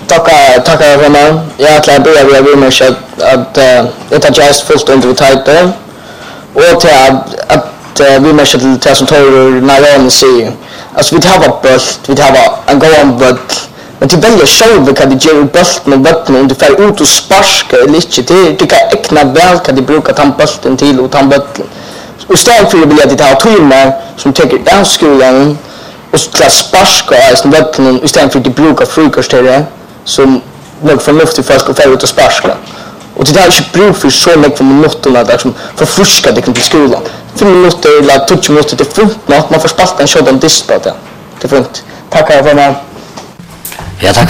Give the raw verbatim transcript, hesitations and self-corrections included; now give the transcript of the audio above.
Tackar, tackar för mig. Jag ätlar att börja via Vimers att, att uh, det har just fullt under tajten. Och till att, att uh, Vimers till det som tar Naran säger. Alltså vi har bult, vi har en gång bult. Men till välja själv kan det göra bult med vatten om du får ut och sparska eller inte. Det, det kan äckna väl kan det bruka ta bulten till och ta bulten. Och istället för att vilja att det har timmar som täcker av skolan och ska sparska av vatten istället för att det brukar frukost till det. Som nog förnuftigt folk ska få ut och sparska. Och det där är inte bruk för så mycket för minuterna där som förfuskar det till skolan. Fem minuter eller tjugo minuter till funkt något. Man får spalta en sådan disk på det. Det är funkt. Tack för mig. Ja, tack.